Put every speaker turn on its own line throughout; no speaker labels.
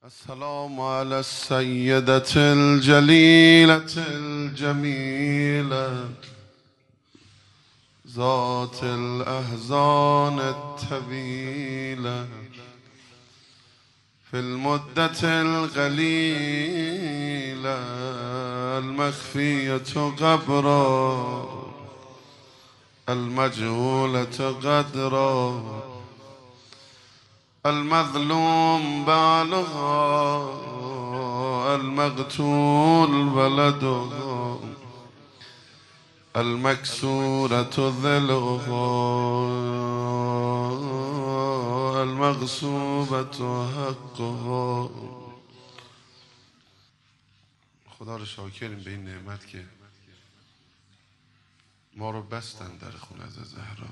السلام على السيدة الجليلة الجميلة ذات الأحزان الطويلة في المدة القليلة المخفية قبرا المجهولة قدرا المظلوم بالغا المقتول ولدها المكسورة ذلها المغصوبة حقها. خدا رو شاکریم به این نعمت که ما رو بستن در خونه از زهرا،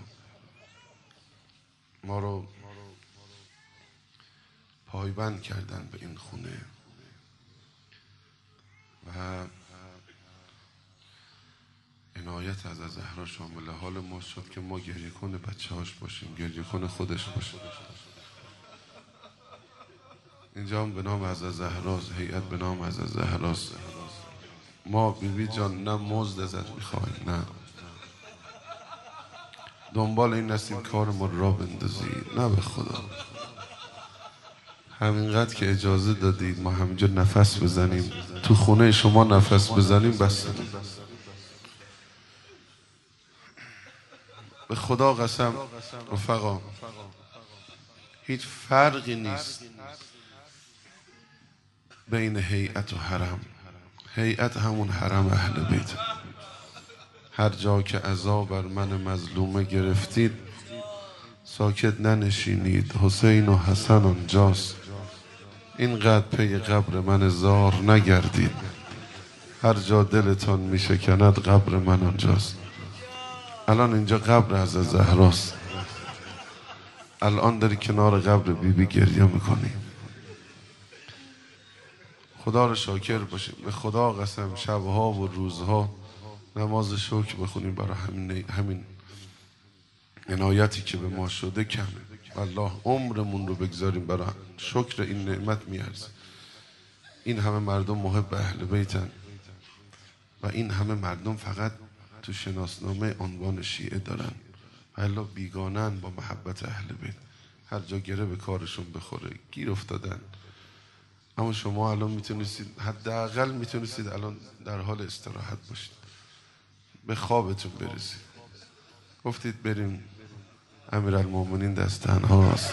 ما رو پایبند کردن به این خونه و عنایت از زهرا شامل حال ما شد که ما گریه کنه بچه هاش باشیم، گریه کنه خودش باشیم. اینجا هم به نام از زهراست، هیئت به نام از زهراست. ما بیبی جان نه مزد ازت میخوایم، نه دنبال این نستیم کارمون را بندازی، نه به خدا. همینقدر که اجازه دادید ما همینجا نفس بزنیم، تو خونه شما نفس بزنیم بس. به خدا قسم رفقا هیچ فرقی نیست بین هیئت و حرم. هیئت همون حرم اهل بیت. هر جا که عزا بر من مظلومه گرفتید ساکت ننشینید، حسین و حسن آنجاست. اینقدر پی قبر من زار نگردید، هر جا دلتان میشکند قبر من آنجاست. الان اینجا قبر از زهراست، الان داری کنار قبر بیبی گریه میکنی. خدا رو شاکر باشیم. به خدا قسم شبها و روزها نماز شکر بخونیم برای همین عنایتی که به ما شده کمه. والله عمرمون رو بگذاریم برای شکر این نعمت میارزه. این همه مردم محب اهل بیتن و این همه مردم فقط تو شناسنامه عنوان شیعه دارن، والله بیگانن با محبت اهل بیت. هر جا گره به کارشون بخوره گیر افتادن. اما شما الان میتونستید، حداقل میتونستید الان در حال استراحت باشید، به خوابتون برسید. گفتید بریم امیرالمومنین دست تنهاست.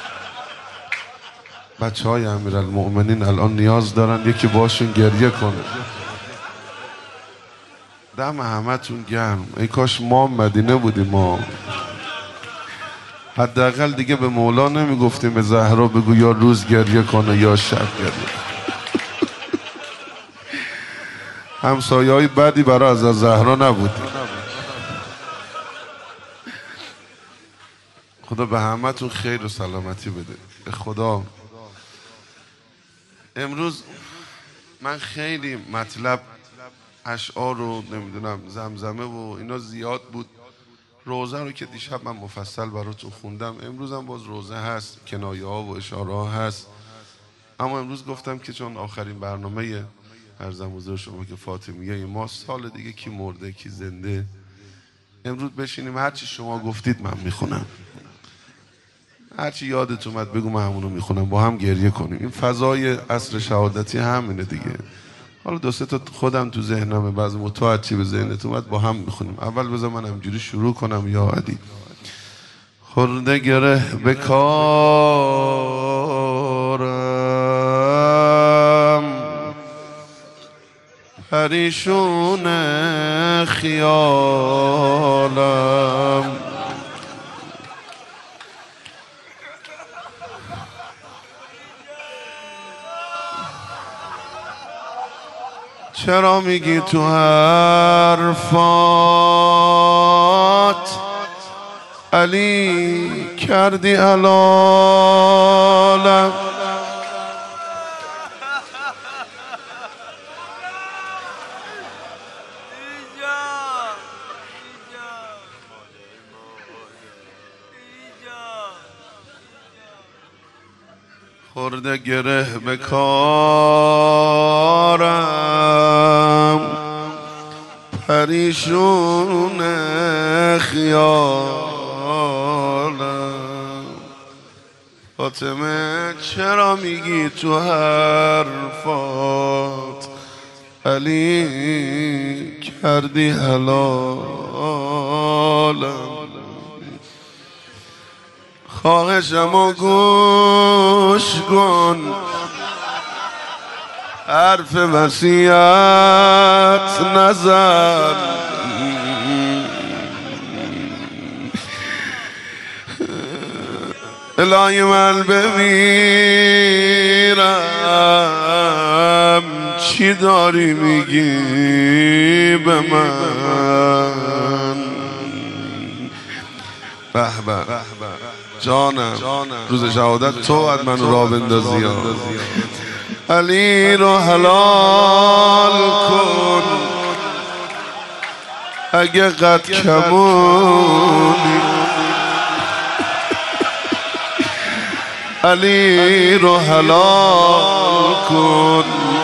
بچه های امیرالمومنین الان نیاز دارن یکی باشون گریه کنه. دم همتون گرم. ای کاش ما مدینه بودیم. ما حداقل دیگه به مولا نمیگفتیم به زهرا بگو یا روز گریه کنه یا شب گریه. همسایه های بدی برای از زهرا نبود. خدا به همتون خیر و سلامتی بده. به خدا امروز من خیلی مطلب اشعار رو نمیدونم زمزمه و اینا زیاد بود. روزه رو که دیشب من مفصل براتون خوندم، امروز هم باز روزه هست، کنایه ها و اشاره ها هست. اما امروز گفتم که چون آخرین برنامه عرضم حضور شما که فاطمیه ما، سال دیگه کی مرده کی زنده، امروز بشینیم هرچی شما گفتید من میخونم، هرچی یادت اومد بگو من همونو میخونم، با هم گریه کنیم. این فضای عصر شهادتی همینه دیگه. حالا دو سه تا خودم تو ذهنمه، بعضی متوجه چی به ذهنت اومد با هم میخونیم. اول بذار من همجوری شروع کنم. یا علی خورده گره به کارم، پریشون خیالم، چرا میگی تو حرفات علی کردی حلالم؟ خورده گره به کارم، پریشون خیالم. فاطمه چرا میگی تو حرفات علی کردی حلالم؟ خواهشمو گوش کن، حرف وصیت نزن. الهی من بمیرم چی داری میگی به من؟ به به جانم، روز شهادت تو باید من را بندازی. علی رو حلال کن اگه قد کمونی، علی رو حلال کن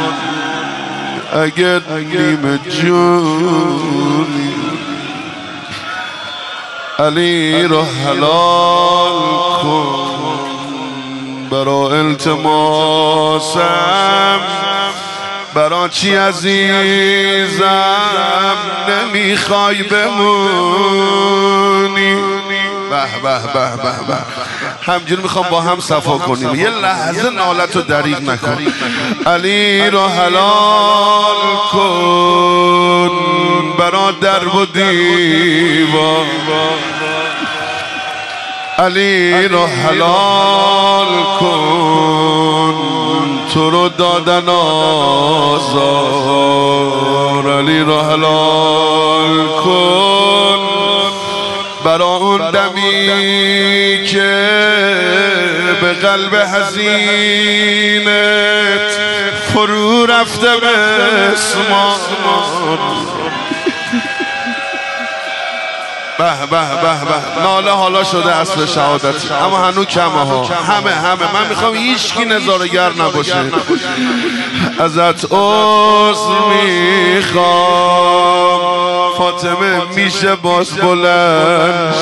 اگه نیم جونی، علی رو حلال کن. برا التماسم برا چی عزیزم نمیخوای بمونی؟ به به به به به، همجوری میخوام با هم صفا کنیم، یه لحظه نالت رو دریغ نکن. علی رو حلال کن برا درب و دیوار، علی رو حلال کن تو رو دادن آزار، علی رو حلال کن برا اون دمی که به قلب حزینت فرو رفته مسمار. به به به به، ناله حالا شده اصل شهادت، اما هنو کمه ها، همه من میخوام هیچکی نظاره‌گر نباشه. ازت عذر میخوام فاطمه، میشه باز بلند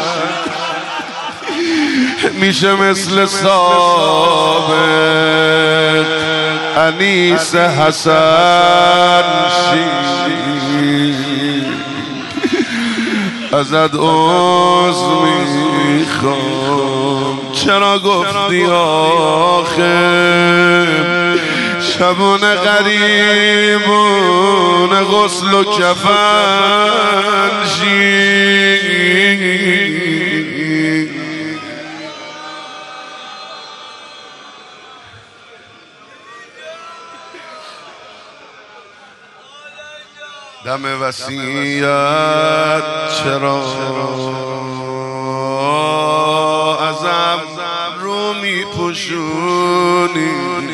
میشه مثل سابق انیس حسن ازت عذر میخوام. چرا گفتی آخه شبون غریبون غسل و کفن شی؟ دم وصیت چرا ازم رو میپوشونی؟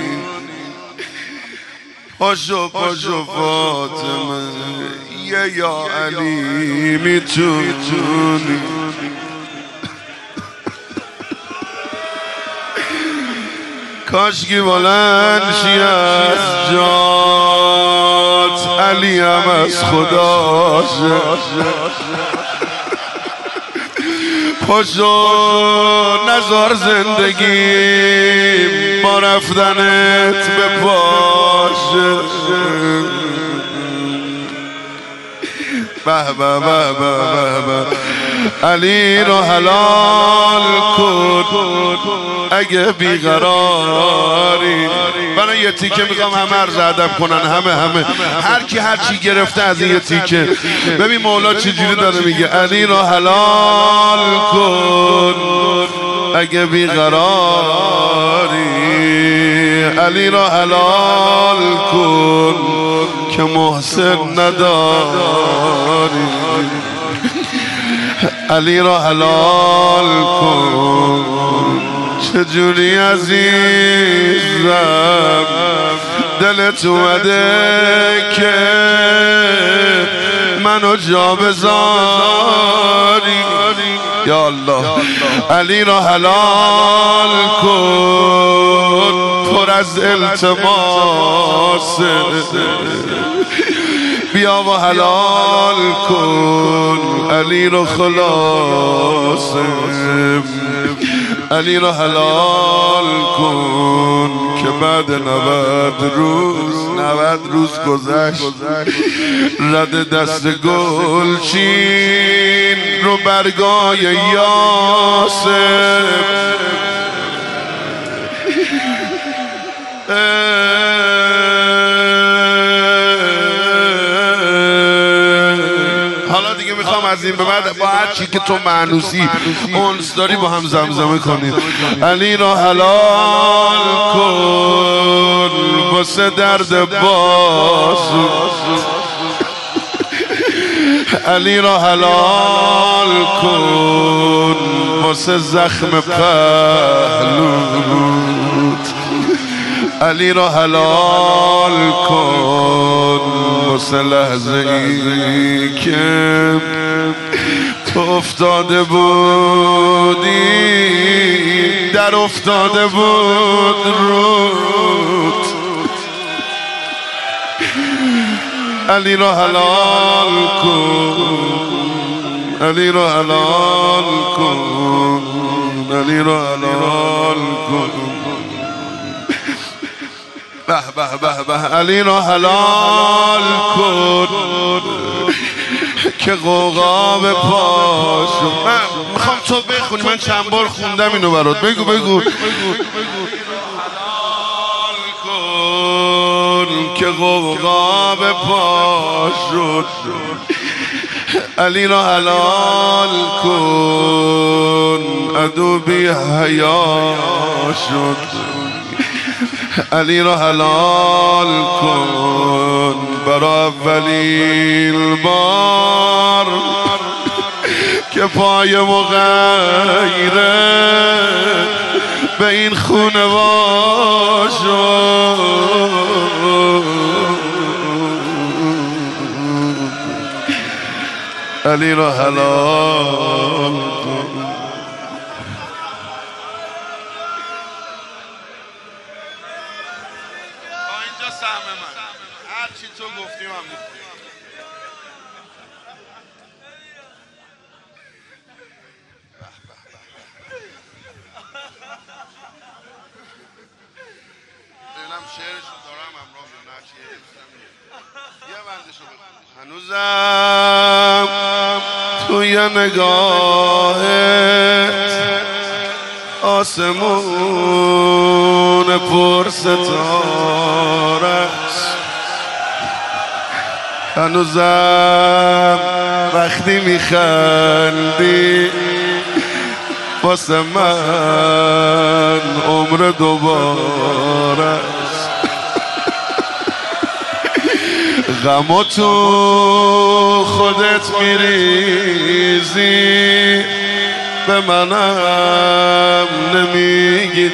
پاشو پاشو فاطمه یه یا علی میتونی. کاشکی بلند شی از جات، علی هم از خداشه. پاشو نزار زندگی با رفتنت به پاشه. به به به به به، علی رو حلال کن اگه بیقراری. برای یه تیکه میخوام همه عرض ادب کنن، همه هر کی هر چی گرفته از این یه تیکه. ببین مولا چجوری داره میگه، علی رو حلال کن اگه بیقراری، علی رو حلال کن که محسن نداری، علی را حلال کن. چجوری عزیزم دلت اومده که منو جا بذاری؟ یا الله علی را حلال کن پر از التماس بیا و حلال کن علی را خلاص علی را حلال کن که بعد 90 روز گذشت رد دست گلچین رو برگای یاسر حالا دیگه میخوام از این به بعد با هر چی که تو معنوسی اونس داری با هم زمزمه کنیم. علی را حلال کن واسه درد بازو علی را حلال کن واسه زخم پهلوت علی را حلال کن واسه لحظه ای که تو افتاده بودی در افتاده بود رود علی را حلال کن علی را حلال کن علی را حلال کن به به به به علی را حلال کن که قوقا به پاشو میخوام تو بخونی من چند بار خوندم اینو برات بگو حلال کن که قوقا به پاشو علی را حلال کن عدو بی حیا شد علی را حلال کن برای اولین بار که پای مغیره به این خونه شد علی را حلال کن هر چی تو گفتی من ببینم شعرشو دارم امرام یا نه چیه یه بندشو بخون هنوزم توی نگاهت آسمون پر ستاره هنوزم وقتی میخندی واسه من عمر دوباره غمو تو خودت میریزی به منم نمیگی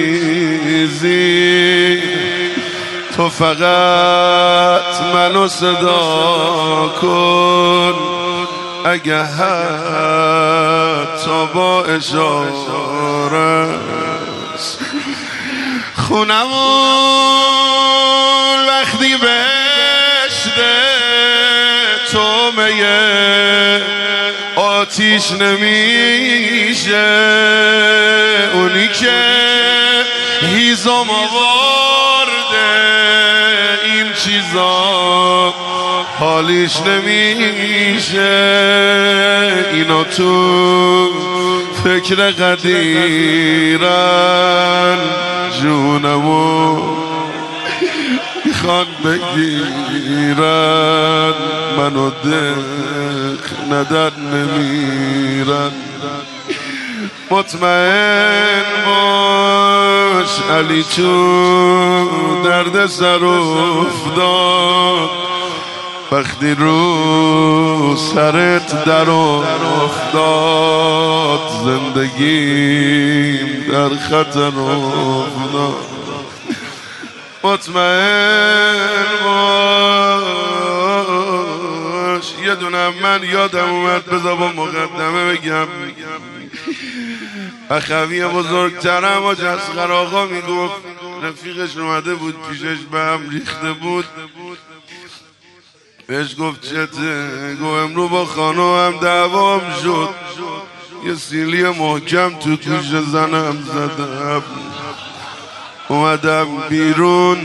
چیزی تو فقط منو صدا کن اگه حتی با اشاره خونمون وقتی بهشته تو میه آتیش نمیشه اونی که هیزم آورده این چیزا حالیش نمیشه اینا تو فکر قدیرن جونمو میخوان بگیرن منو دق ندر نمیرن مطمئن باش علی چون درد سر افتاد وقتی رو سرت در افتاد زندگیم در خطر افتاد مطمئن باش یه دونم من یادم اومد بذار با مقدمه بگم. اخوی بزرگترم و جسخر آقا میگفت رفیقش اومده بود پیشش به هم ریخته بود، بهش گفت چته؟ گفت امرو با خانوام دعوام شد، یه سیلی محکم تو گوش زنم زدم، اومدم بیرون.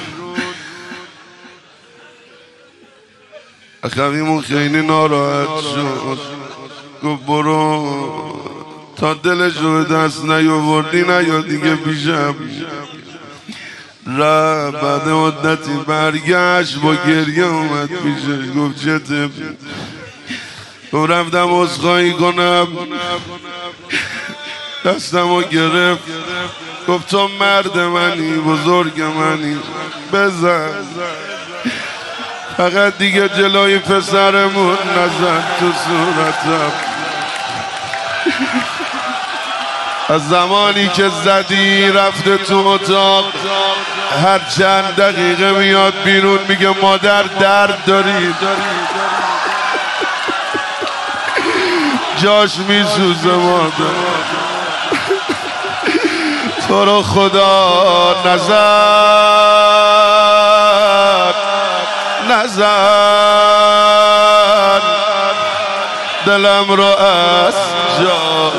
اخویمون خیلی ناراحت شد، گفت برو تا دلش رو به دست نیاوردی نیا دیگه پیشم. رفت بعد مدتی برگشت با گریه اومد پیشش، گفت چته؟ گفت رفتم عذرخواهی کنم، دستم رو گرفت، گفت تو مرد منی، بزرگ منی، بزن فقط دیگه جلوی پسرمون نزن تو صورتم. از زمانی که زدی رفته تو اتاق، هر چند دقیقه میاد بیرون میگه مادر درد داری، جاش میسوزه مادر. تو رو خدا نزن دلم رو از جا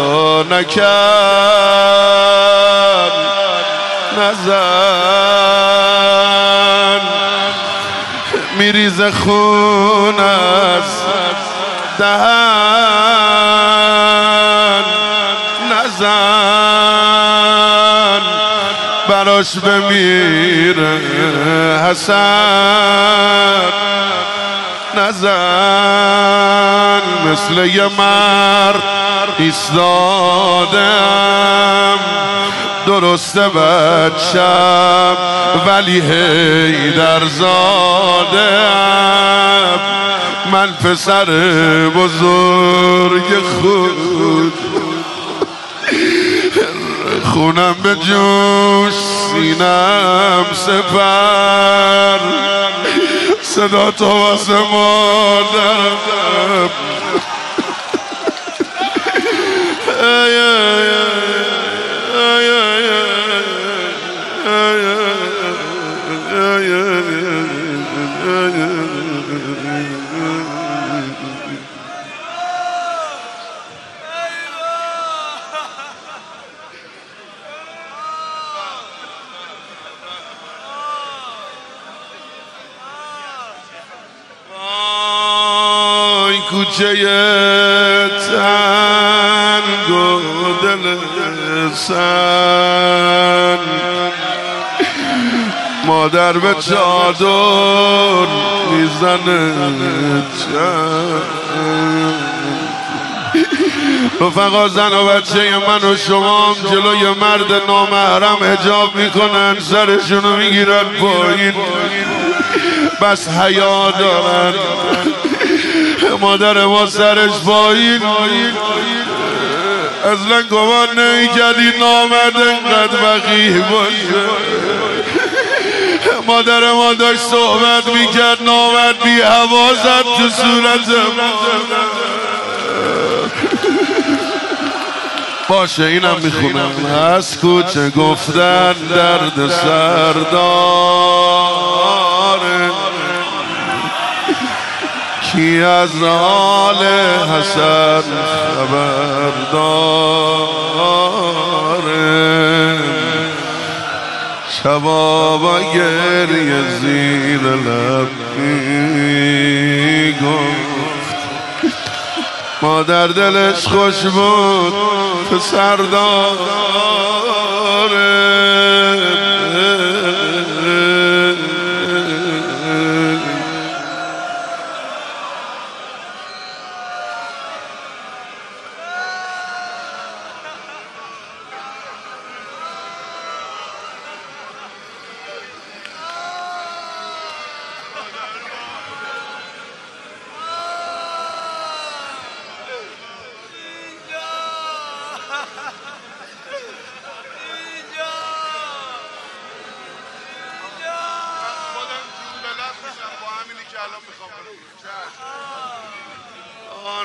نکن، نزن میریزه خون از دهن، نزن براش بمیره حسن، نزن مثل یه مرد ایستادم، درسته بچم ولی هیدر زادم، من پسر بزرگ خود، خونم به جوش سینم سپر، صدا تو واسه مادرم. کوچه تنگ و دل سن، مادر به چادر میزنه رفقا، زن و بچه من و شما جلوی مرد نامحرم حجاب میکنن، سرشونو میگیرن پایین، بس حیا دارن. مادر ما سرش پایین، اصلا گمان نمی‌کردی نامرد انقدر وقیح باشه. مادر ما داشت صحبت میکرد، نامرد بی هوا زد تو صورتم. باشه اینم میخونم. از کوچه گفتن درد سرداره، کی از حال حسن خبر داره، شبابا گریه زیر لب میگفت، مادر دلش خوش بود پسر داره.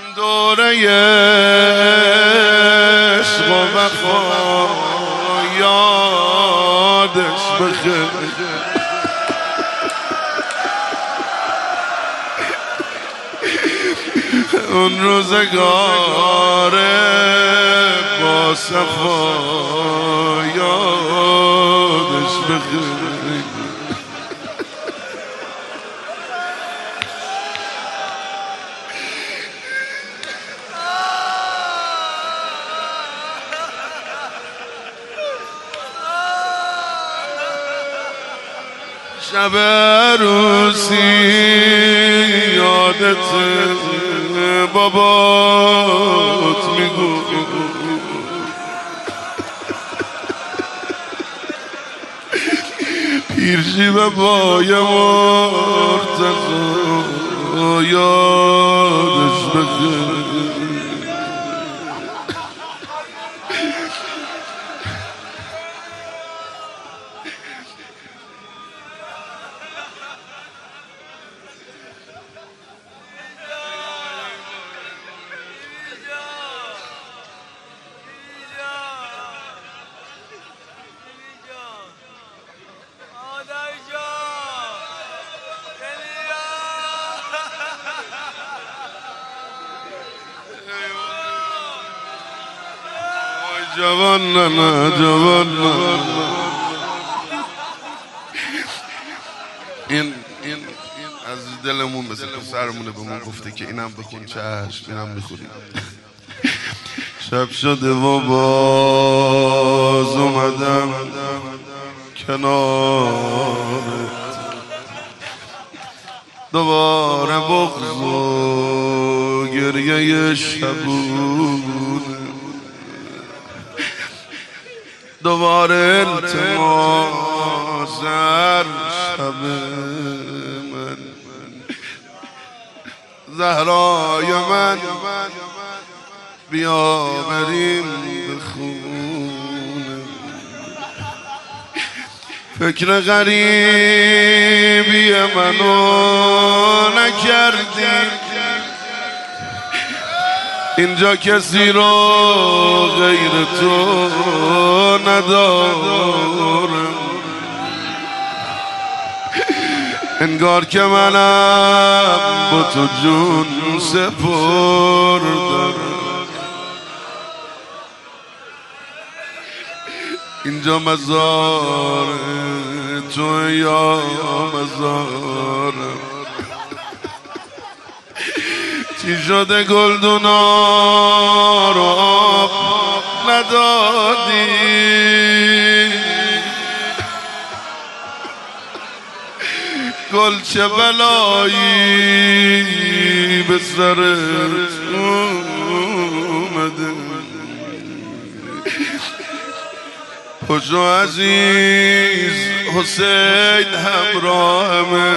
دوره عشق و وفا یادش بخیر اون روزگار با صفا یادش بخیر شب عروسی یادت بابات میگو پیرشی به پای مرتضی یادش بخیر جوان نه جوان این از دلمون مثل پسرمونه به ما گفته که اینم بخون چشم اینم میخونیم شب شده و باز اومدم کنارت دوباره بغض و گریه شبونه دوباره التماس هر شب من زهرای من بیا بریم به خونه فکر غریبی منو نکردی اینجا کسی رو غیر تو ندارم انگار که منم با تو جون سپردم اینجا مزار تو یا مزارم چی شده گلدونا رو آب ندادی گل چه بلایی به سرت اومده پشو عزیز حسین همراهمه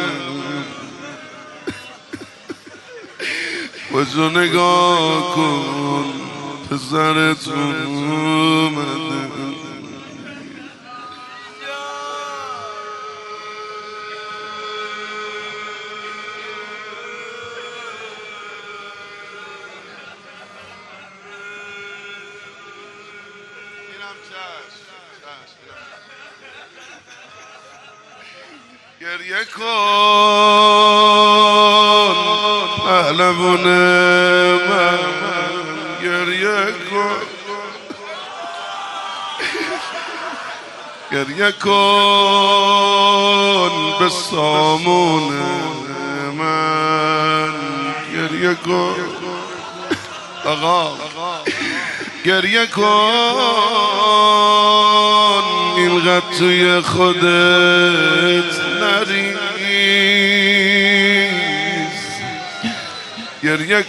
پشو نگاه کن پسرت اومده گریه کن پهلوان من گریه کن گریه کن به سامون من گریه کن آقا گریه کن اینقدر توی خودت نریز گریه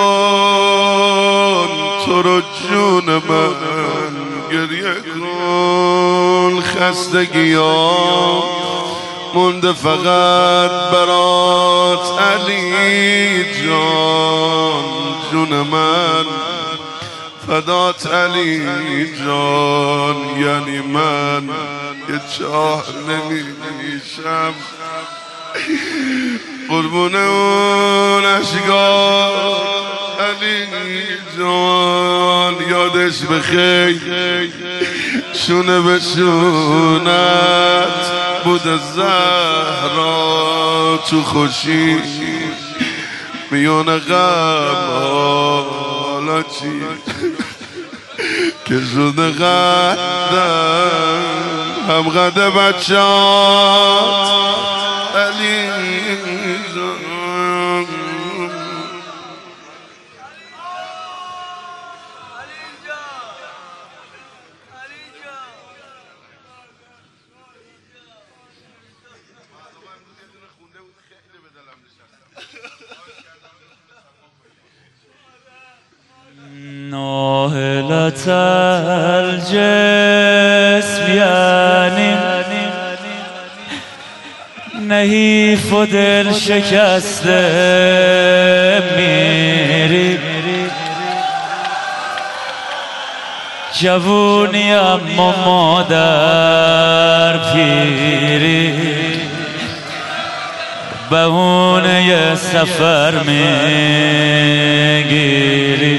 کن تو رو جون من گریه کن خستگیام مونده فقط برات علی جان جون من فدات علی جان یعنی من یه چاه نمیشم قربون اون اشگار علی جان یادش بخیر شونه به شونت بود زهرا تو خوشی میون غم حالا چی که شده قدم هم قد بچه‌ات علی
ناهلت الجسم یعنی نحیف و دل شکسته میری جوونی اما مادر پیری بهونه یه سفر میگیری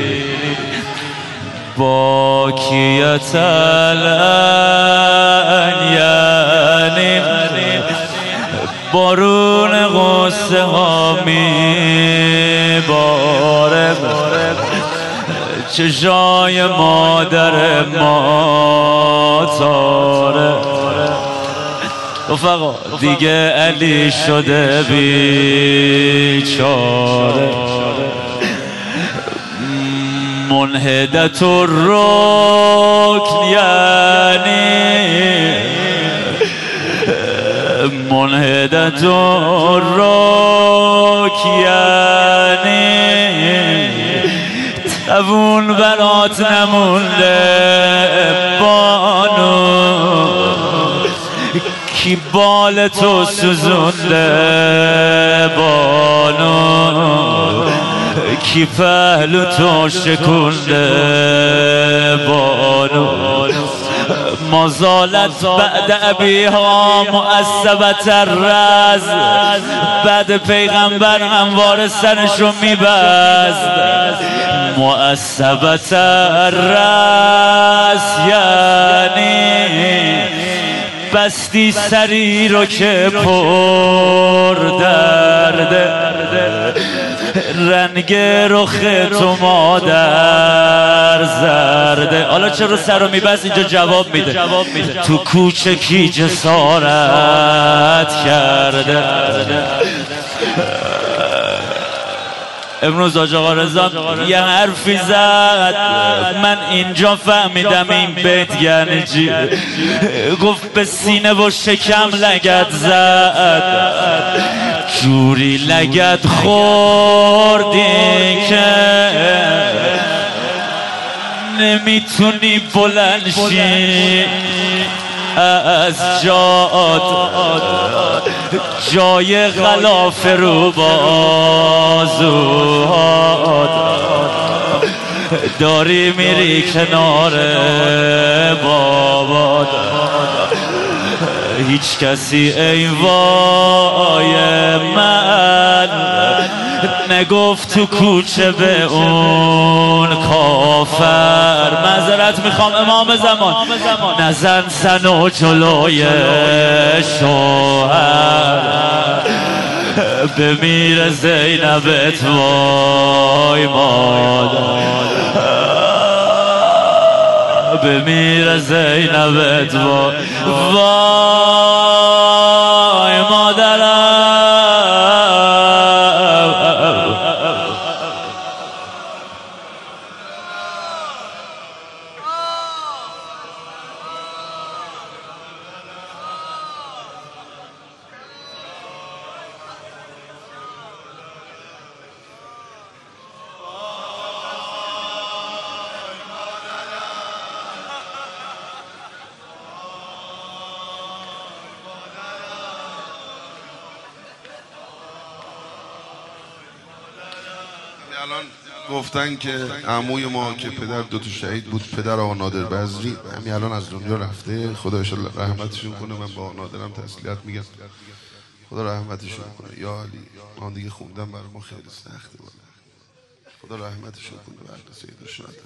باکیت یعنی بارون غصه ها میباره چشای مادر ما تاره رفقا دیگه علی شده بیچاره منهدت الرکن یعنی منهدت الرکن یعنی توون برات نمونده بانو کی بال تو سوزونده بانو کی پهلو تو شکونده بانو ما زالت بعد ابیها معصبت الرز بعد پیغمبر هموار سرشو میبزد معصبت الرز یعنی بستی سری رو که پر درده رنگ رخ تو مادر زرده حالا چرا سر رو میبست اینجا جواب میده تو کوچه کی جسارت کرده امروز آقا رضا یه حرفی زد من اینجا فهمیدم این بیت یعنی چی گفت به سینه و شکم لگد زد جوری لگد خوردی که نمیتونی بلند شی از جای غلاف رو بازوهات داری میری کنار بابات هیچ کسی ای وای من نگفت تو کوچه به اون کافر معذرت میخوام امام زمان نزن سن و جلوی شوهر بمیر زینبت وای مادر بمیر زینبت وای مادرم
الان گفتن که عموی ما که پدر دوتا شهید بود پدر آقا نادر بزری همین الان از دنیا رفته خدا انشالله رحمتشون کنه من با آقا نادرم تسلیت میگم خدا رحمتشون کنه. یا علی آن دیگه خوندم برای ما خیلی سخته بود. خدا رحمتشون کنه به عقل سیدش نده.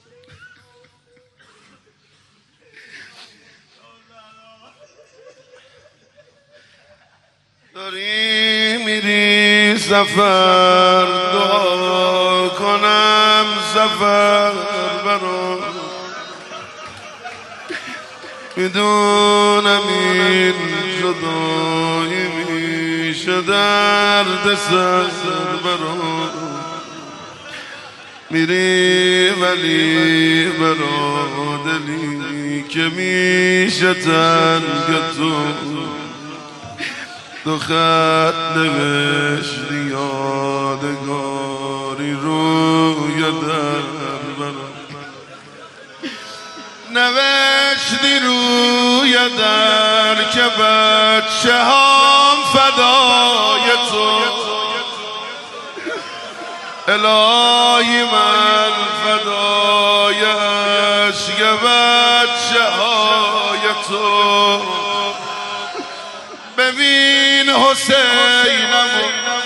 داری میری سفر دعا کنم سفر برو میدونم این جدایی میشه درد سر برو میری ولی برا دلی که میشه تنگ تو دو خط نوشتی یادگاری روی در برا نوشتی روی در که بچه هم فدای تو الهی من فدای عشق بچه های تو ببین حسینمو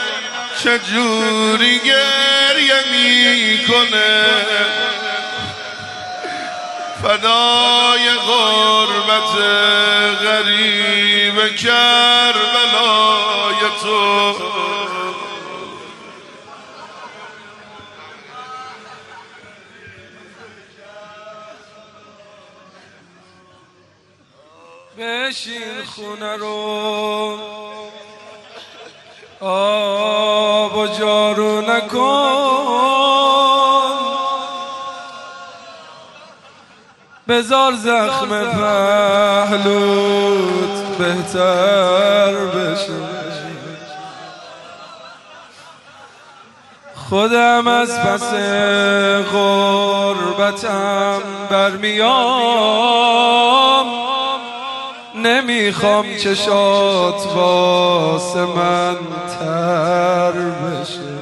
چجوری گریه میکنه فدای غربت غریب کربلای تو
بشین خونه رو آب و جارو نکن بذار زخم پهلوت بهتر بشه خودم از پس غربتم برمیام نمیخوام چشات واسه من تر بشه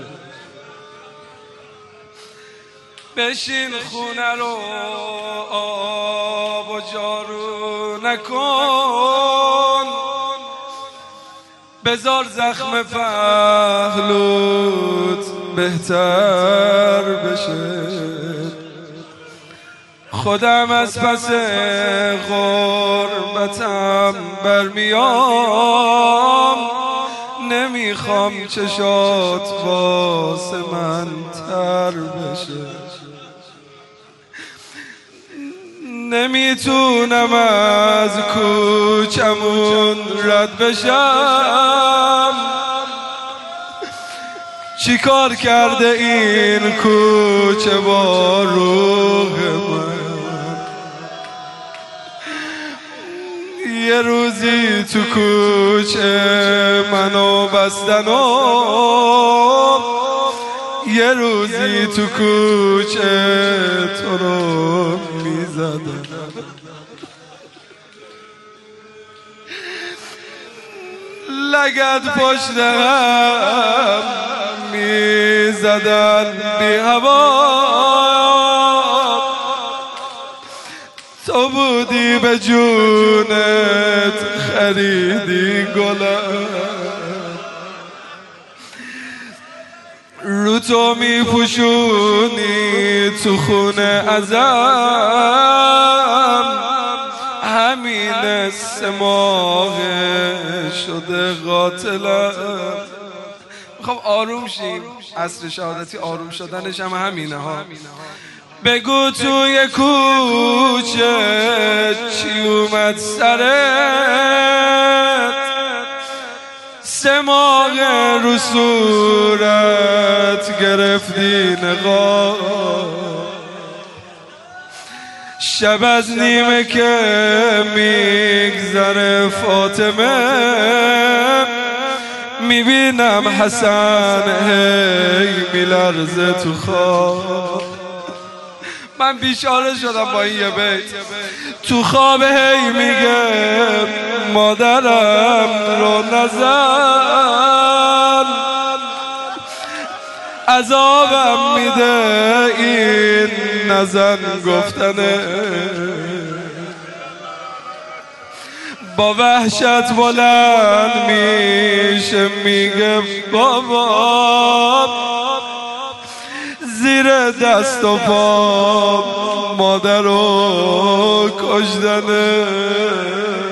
بشین خونه رو آب و جارو نکن بذار زخم پهلوت بهتر بشه خودم از پس غربتم برمیام نمیخوام چشات واسه من تر بشه نمیتونم از کوچمون رد بشم چی کار کرده این کوچه با روح من یه روزی تو کوچه منو بستن و یه روزی تو کوچه تو رو میزدن لگد پشت هم میزدن بی هوا تو بودی به جونت خریدی گلم رو تو میپوشونی تو خونه ازم همین 3 ماه شده قاتلم میخوام آروم شیم عصر شهادتی آروم شدنش هم همینه ها بگو توی کوچه چی اومد سرت 3 ماه رو صورت گرفتی نقاب شب از نیمه که میگذره فاطمه میبینم حسن هی میلرزه تو خواب من بیچاره شدم با این یه بیت تو خواب هی میگه مادرم رو نزن عذابم میده این نزن گفتنه با وحشت بلند میشه میگه بابا زیر دست و پا مادر رو کشتنه.